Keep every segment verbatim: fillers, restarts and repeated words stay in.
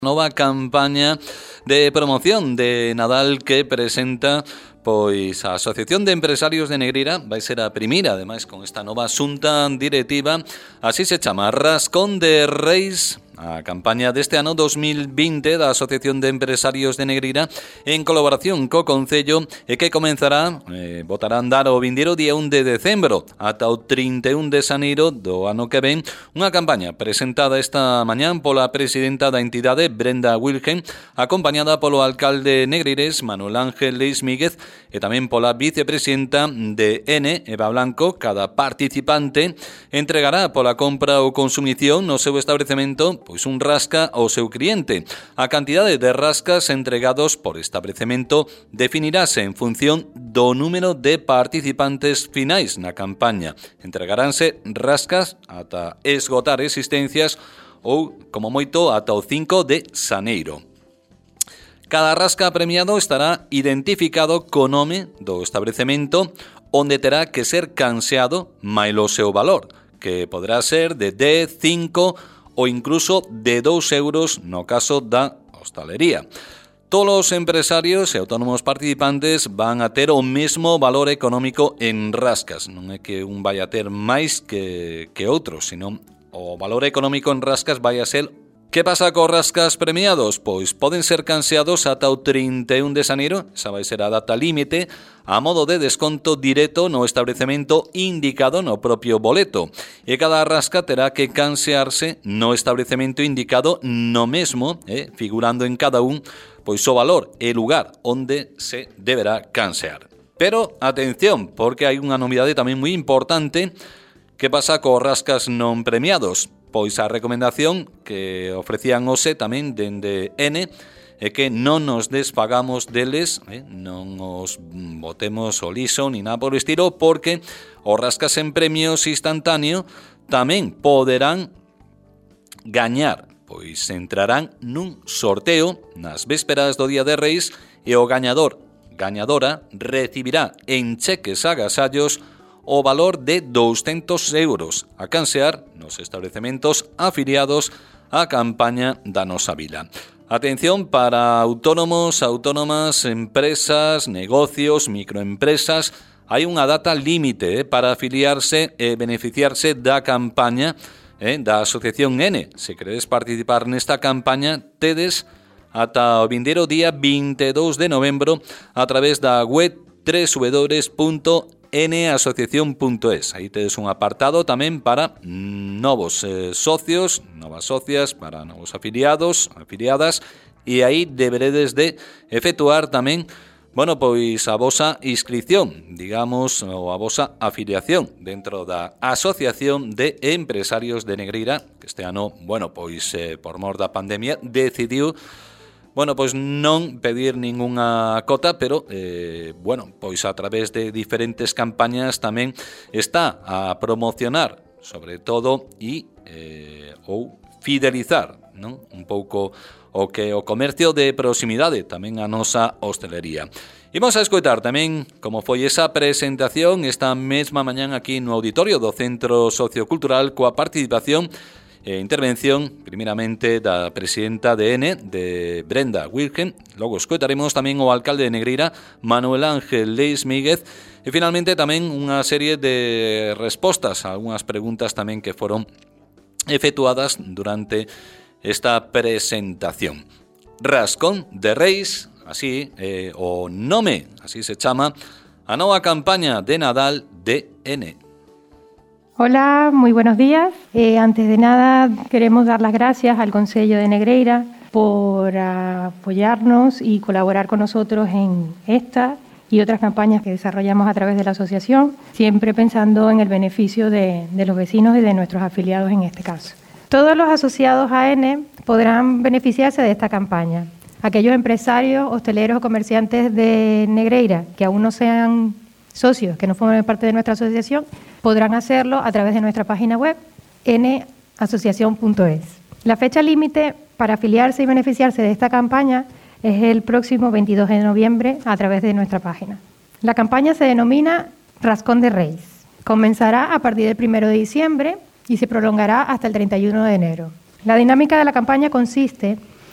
Nova campaña de promoción de Nadal que presenta pois a Asociación de Empresarios de Negreira. Vai ser a primeira, ademais, con esta nova xunta directiva. Así se chama, Rascón de Reis, a campaña deste ano dos mil vinte da Asociación de Empresarios de Negreira en colaboración co Concello e que comenzará, eh, botará a andar o vindeiro día un de decembro ata o trinta e un de xaneiro do ano que ven. Unha campaña presentada esta mañán pola presidenta da entidade, Brenda Wilhelm, acompañada polo alcalde negreirés, Manuel Ángel Leis Míguez, e tamén pola vicepresidenta de N, Eva Blanco. Cada participante entregará pola compra ou consumición no seu establecemento pois un rasca ao seu cliente. A cantidade de rascas entregados por establecemento definirase en función do número de participantes finais na campaña. Entregaránse rascas ata esgotar existencias ou, como moito, ata o cinco de xaneiro. Cada rasca premiado estará identificado co nome do establecemento onde terá que ser canseado mailo seu valor, que poderá ser de dez, cinco ou incluso de dous euros no caso da hostalería. Todos os empresarios e autónomos participantes van a ter o mesmo valor económico en rascas. Non é que un vai a ter máis que, que outro, senón o valor económico en rascas vai a ser. Que pasa cos rascas premiados? Pois poden ser canseados ata o trinta e un de xaneiro, esa vai ser a data límite, a modo de desconto directo no establecemento indicado no propio boleto. E cada rasca terá que cansearse no establecemento indicado no mesmo, eh, figurando en cada un pois o valor e lugar onde se deberá cansear. Pero, atención, porque hai unha novidade tamén moi importante. Que pasa cos rascas non premiados? Pois a recomendación que ofrecían hoxe tamén dende N é que non nos desfagamos deles, eh, non os botemos o liso ni nada por o estilo, porque os rascas en premios instantáneo tamén poderán gañar, pois entrarán nun sorteo nas vésperas do Día de Reis e o gañador, gañadora, recibirá en cheques agasallos o valor de douscentos euros a cansear nos establecementos afiliados á campaña da nosa vila. Atención para autónomos, autónomas, empresas, negocios, microempresas. Hai unha data límite eh, para afiliarse e beneficiarse da campaña eh, da Asociación N. Se queredes participar nesta campaña, tedes ata o vindeiro día vinte e dous de novembro a través da web doble u doble u doble u punto n asociación punto es. Aí tedes un apartado tamén para novos eh, socios, novas socias, para novos afiliados, afiliadas, e aí deberedes de efectuar tamén, bueno, pois a vosa inscripción, digamos, ou a vosa afiliación dentro da Asociación de Empresarios de Negreira, que este ano, bueno, pois eh, por mor da pandemia, decidiu Bueno, pois non pedir ningunha cota, pero, eh, bueno, pois a través de diferentes campañas tamén está a promocionar, sobre todo, e eh, ou fidelizar, non? Un pouco o que o comercio de proximidade, tamén a nosa hostelería. Imos a escoitar tamén como foi esa presentación esta mesma mañán aquí no auditorio do Centro Sociocultural coa participación e intervención, primeiramente, da presidenta de N, de Brenda Wilhelm. Logo escoitaremos tamén o alcalde de Negreira, Manuel Ángel Leis Míguez, e finalmente tamén unha serie de respostas a algunhas preguntas tamén que foron efectuadas durante esta presentación. Rascón de Reis, así eh, o nome, así se chama, a nova campaña de Nadal de N. Hola, muy buenos días. Eh, antes de nada, queremos dar las gracias al Concello de Negreira por apoyarnos y colaborar con nosotros en esta y otras campañas que desarrollamos a través de la asociación, siempre pensando en el beneficio de, de los vecinos y de nuestros afiliados en este caso. Todos los asociados a N podrán beneficiarse de esta campaña. Aquellos empresarios, hosteleros o comerciantes de Negreira que aún no sean socios, que no formen parte de nuestra asociación, podrán hacerlo a través de nuestra página web n asociación punto es. La fecha límite para afiliarse y beneficiarse de esta campaña es el próximo veintidós de noviembre a través de nuestra página. La campaña se denomina Rascón de Reis. Comenzará a partir del primero de diciembre y se prolongará hasta el treinta y uno de enero. La dinámica de la campaña consiste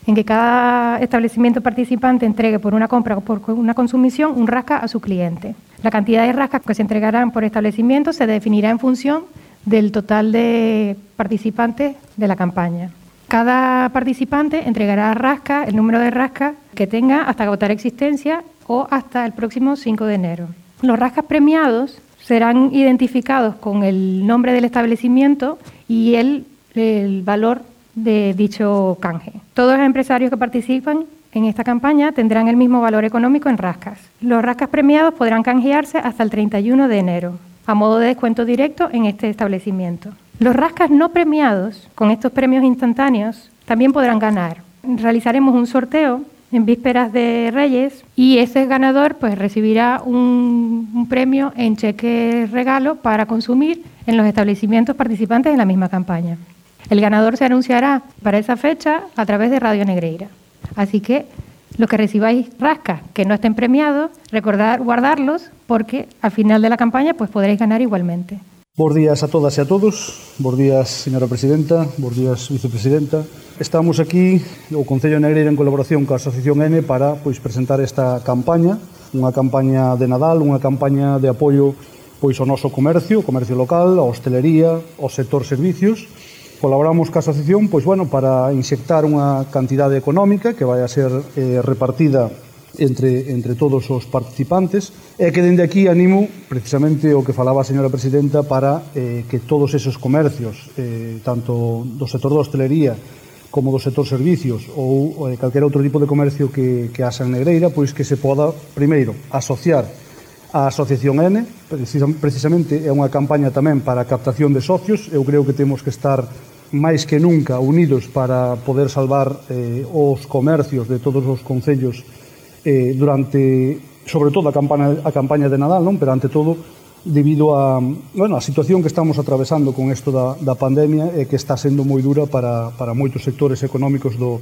en que cada establecimiento participante entregue por una compra o por una consumición un rasca a su cliente. La cantidad de rascas que se entregarán por establecimiento se definirá en función del total de participantes de la campaña. Cada participante entregará rasca, el número de rascas que tenga hasta agotar existencia o hasta el próximo cinco de enero. Los rascas premiados serán identificados con el nombre del establecimiento y el, el valor de dicho canje. Todos los empresarios que participan en esta campaña tendrán el mismo valor económico en rascas. Los rascas premiados podrán canjearse hasta el treinta y uno de enero, a modo de descuento directo en este establecimiento. Los rascas no premiados, con estos premios instantáneos, también podrán ganar. Realizaremos un sorteo en vísperas de Reyes y ese ganador pues recibirá un, un premio en cheque regalo para consumir en los establecimientos participantes en la misma campaña. El ganador se anunciará para esa fecha a través de Radio Negreira. Así que los que recibáis rascas que no estén premiados, recordad guardarlos porque al final de la campaña pues podréis ganar igualmente. Bos días a todas e a todos. Bos días, señora presidenta. Bos días, vicepresidenta. Estamos aquí, o Concello de Negreira, en colaboración coa Asociación N, para pois, presentar esta campaña, unha campaña de Nadal, unha campaña de apoio pois, ao noso comercio, o comercio local, a hostelería, ao sector servicios. Colaboramos coa asociación pois, bueno, para inxectar unha cantidade económica que vai a ser eh, repartida entre, entre todos os participantes e que dende aquí animo precisamente o que falaba a señora presidenta para eh, que todos esos comercios, eh, tanto do sector da hostelería como do sector servicios ou, ou calquera outro tipo de comercio que, que haxa en Negreira, pois que se poda, primeiro, asociar a Asociación N, precisamente é unha campaña tamén para a captación de socios. Eu creo que temos que estar máis que nunca unidos para poder salvar eh, os comercios de todos os concellos eh, durante, sobre todo, a campaña, a campaña de Nadal, non? Pero ante todo, debido a, bueno, a situación que estamos atravesando con isto da, da pandemia e que está sendo moi dura para, para moitos sectores económicos do,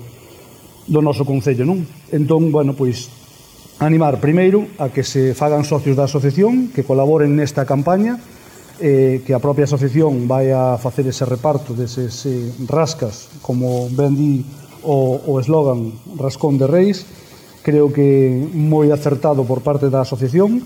do noso concello, non? Entón, bueno, pois, animar primeiro a que se fagan socios da asociación, que colaboren nesta campaña, eh, que a propia asociación vai a facer ese reparto deses eh, rascas, como ben di o, o eslogan Rascón de Reis. Creo que moi acertado por parte da asociación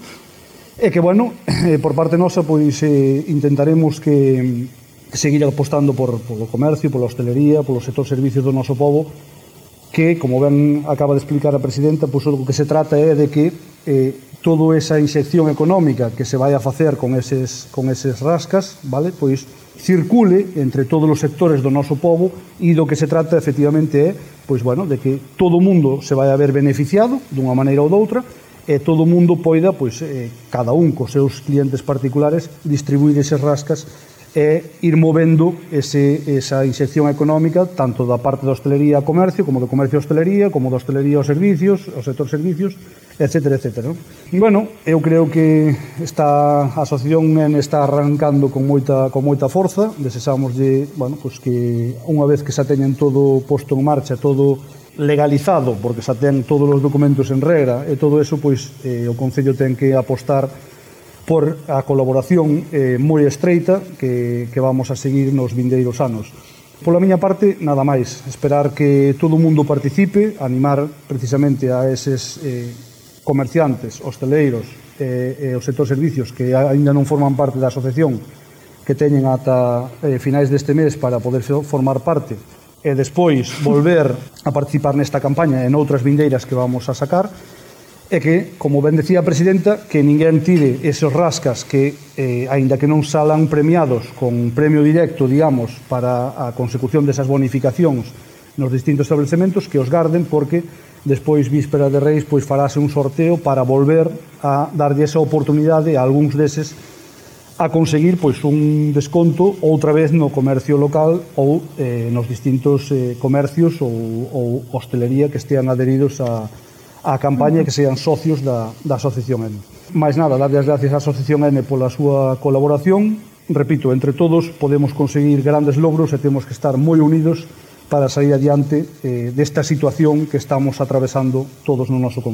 e que, bueno, eh, por parte nosa pois eh, intentaremos que seguir apostando por, polo comercio, pola hostelería, polo sector servicios do noso povo, que, como ben acaba de explicar a presidenta, pois o que se trata é de que eh, toda esa inxección económica que se vai a facer con eses, con eses rascas, vale, pois circule entre todos os sectores do noso povo e do que se trata efectivamente é pois bueno, de que todo o mundo se vai a ver beneficiado dunha maneira ou doutra e todo o mundo poida, pois, eh, cada un cos seus clientes particulares distribuir eses rascas e ir movendo ese, esa inxección económica tanto da parte da hostelería a comercio, como do comercio a hostelería, como da hostelería aos servicios, ao sector servicios, etcétera, etcétera. E, bueno, eu creo que esta asociación N está arrancando con moita, con moita forza. Desesámoslle, bueno, pues que unha vez que xa teñen todo posto en marcha, todo legalizado, porque xa ten todos os documentos en regra e todo eso, pois eh, o Concello ten que apostar por a colaboración eh, moi estreita que, que vamos a seguir nos vindeiros anos. Pola miña parte, nada máis. Esperar que todo o mundo participe, animar precisamente a eses eh, comerciantes, hosteleiros e, e o sector servicios que aínda non forman parte da asociación, que teñen ata eh, finais deste mes para poder formar parte e despois volver a participar nesta campaña e noutras vindeiras que vamos a sacar. E que, como ben decía a presidenta, que ninguén tire esos rascas que, eh, aínda que non salan premiados con premio directo, digamos, para a consecución desas bonificacións nos distintos establecementos, que os garden, porque despois, víspera de Reis, pois farase un sorteo para volver a darlle esa oportunidade a algúns deses a conseguir pois un desconto outra vez no comercio local ou eh, nos distintos eh, comercios ou, ou hostelería que estean adheridos a a campaña e que sean socios da, da Asociación N. Mais nada, darlle as gracias á Asociación N pola súa colaboración. Repito, entre todos podemos conseguir grandes logros e temos que estar moi unidos para sair adiante eh, desta situación que estamos atravesando todos no noso concello.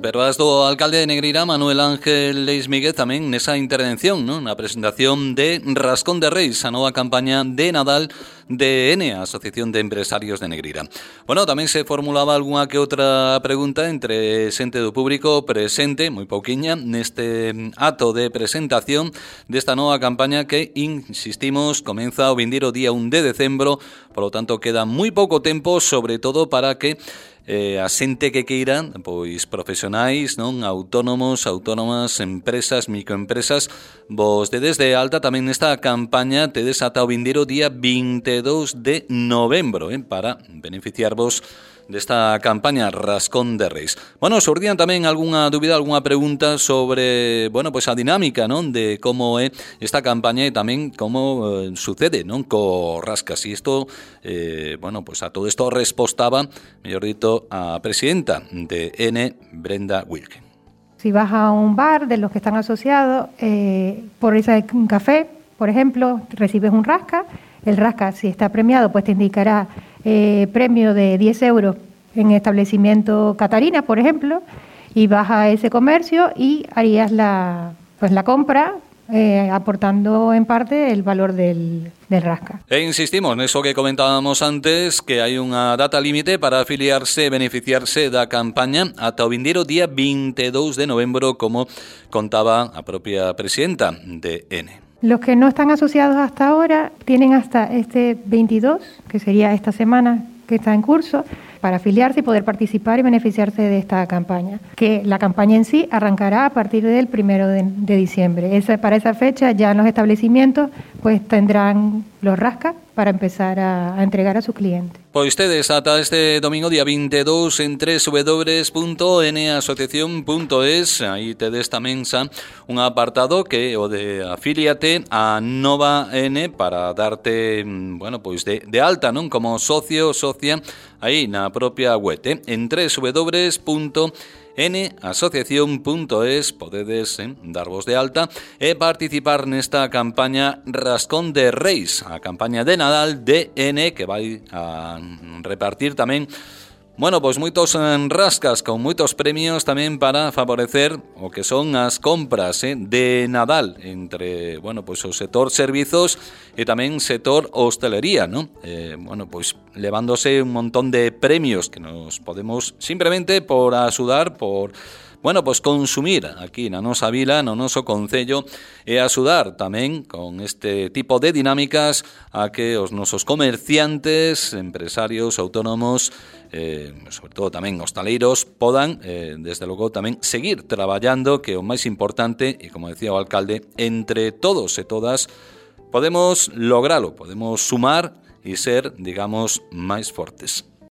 Pero as do alcalde de Negreira, Manuel Ángel Leis Míguez, tamén nesa intervención, non? Na presentación de Rascón de Reis, a nova campaña de Nadal de Ene, a Asociación de Empresarios de Negreira. Bueno, tamén se formulaba algunha que outra pregunta entre xente do público presente, moi pouquiña, neste ato de presentación desta nova campaña que, insistimos, comeza o vindeiro día un de decembro, polo tanto queda moi pouco tempo, sobre todo para que Eh, a xente que queira, pois profesionais, non, autónomos, autónomas, empresas, microempresas, vos dedes de alta tamén nesta campaña, tedes ata o vindeiro día vinte e dous de novembro, eh, para beneficiarvos desta campaña Rascón de Reis. Bueno, xurdían tamén algunha dúbida, algunha pregunta sobre, bueno, pois a dinámica, non, de como é esta campaña e tamén como eh, sucede, non, co Rascas. E isto, eh, bueno, pois a todo isto respostaba, mellor dito, a presidenta de Ene, Brenda Wilke. Si vas a un bar de los que están asociados, eh, por ese un café, por ejemplo, recibes un rasca. El rasca, si está premiado, pues te indicará eh, premio de diez euros en establecimiento Catarina, por ejemplo, y vas a ese comercio y harías la, pues la compra, eh, aportando en parte el valor del, del rasca. E insistimos neso que comentábamos antes, que hai unha data límite para afiliarse e beneficiarse da campaña ata o vindeiro día vinte e dous de novembro, como contaba a propia presidenta de Ene. Los que no están asociados hasta ahora tienen hasta este veintidós, que sería esta semana que está en curso, para afiliarse y poder participar y beneficiarse de esta campaña. Que la campaña en sí arrancará a partir del primero de, de diciembre. Esa, para esa fecha ya en los establecimientos pues tendrán los rascas para empezar a, a entregar a sus clientes. Pois tedes ata este domingo día vinte e dous en doble u doble u punto ene asociación punto es. Aí tedes tamén xa un apartado que é o de afíliate a Nova Ene para darte, bueno, pois de, de alta, non, como socio, socia, aí na propia web, eh? En doble u doble u punto ene asociación punto es podedes eh, darvos de alta e participar nesta campaña Rascón de Reis, a campaña de Nadal de Ene, que vai a repartir tamén, bueno, pois moitos rascas con moitos premios tamén para favorecer o que son as compras eh, de Nadal entre, bueno, pois o sector servizos e tamén sector hostelería, ¿no? Eh, bueno, pois levándose un montón de premios que nos podemos simplemente por axudar, por, bueno, pois consumir aquí na nosa vila, no noso concello, e axudar tamén con este tipo de dinámicas a que os nosos comerciantes, empresarios, autónomos, eh, sobre todo tamén hostaleiros, podan, eh, desde logo, tamén seguir traballando, que é o máis importante, e como decía o alcalde, entre todos e todas podemos logralo, podemos sumar e ser, digamos, máis fortes.